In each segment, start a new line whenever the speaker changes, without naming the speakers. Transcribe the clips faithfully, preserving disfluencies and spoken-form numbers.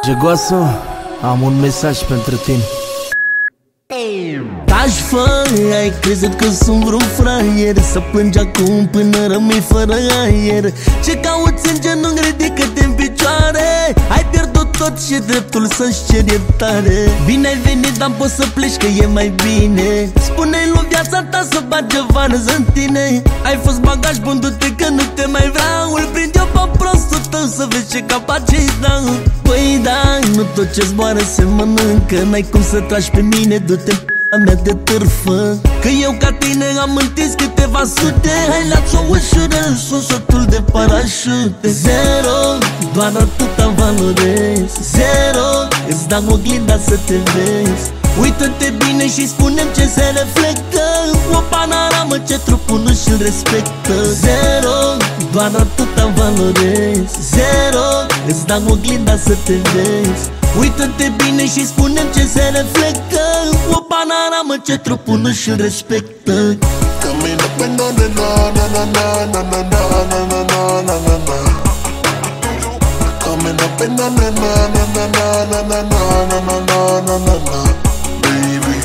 Gegoaso, am un mesaj pentru tine.
Taci fă, ai crezut că sunt vreun fraier, să plângi acum până rămâi fără aer. Ce cauți în genunchi, ridică-te în picioare. Ai pierdut tot și dreptul să-ți ceri iertare. Bine ai venit, dar poți să pleci că e mai bine. Spune-i lui viața ta să bage varză în tine. Ai fost bagaj bun, du-te că nu te mai vreau. Îl prind eu pe prostul tău să vezi ce capace-i dau. Păi da, nu tot ce zboară se mănâncă. N-ai cum să tragi pe mine, du-te a mea de târfă. Că eu ca tine am întins câteva sute. Hai la-ți o ușură, susotul de parașute. Zero, doar atâta valorez. Zero, îți dau oglinda să te vezi. Uită-te bine și spune-mi ce se reflectă. O panoramă ce trupul nu și-l respectă. Zero, doar atâta valorez. Zero, îți dau oglinda să te vezi. Uită-te bine și spune-mi ce se reflectă. O panoramă ce trupul nu și-l respectă.
Coming up and down the na na na na na na na na na na na na. Coming up and down the na na na na na na na na na na na na. Baby.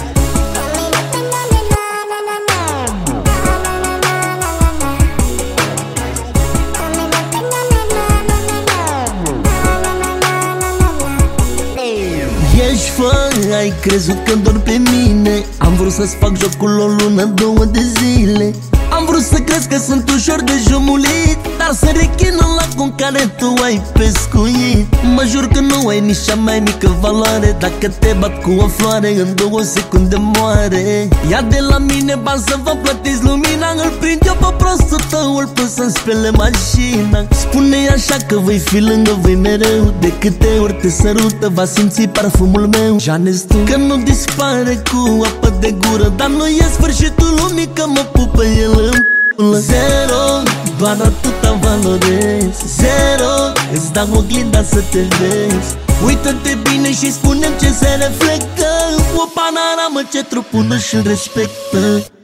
Ești fă, ai crezut că dormi pe mine. Am vrut să-ți fac jocul o lună, două de zile. Am vrut să crezi că sunt ușor de jumulit, dar să rechin în lacul în care tu ai pescuit. Mă jur că nu ai nici cea mai mică valoare. Dacă te bat cu o floare, în două secunde moare. Ia de la mine bani să vă plătiți lumina. Îl prind eu pe prostul tău, îl pun să-mi spele mașina. Spune-i așa că voi fi lângă voi mereu. De câte ori te sărută, va simți parfumul meu. Janes tu, că nu dispare cu apă de gură, dar nu e sfârșitul lumii că mă pupă el. Zero, doar atâta valorez. Zero, îți dau oglinda să te vezi. Uită-te bine și spune-mi ce se reflectă. O panoramă ce trupul nu și-l respectă.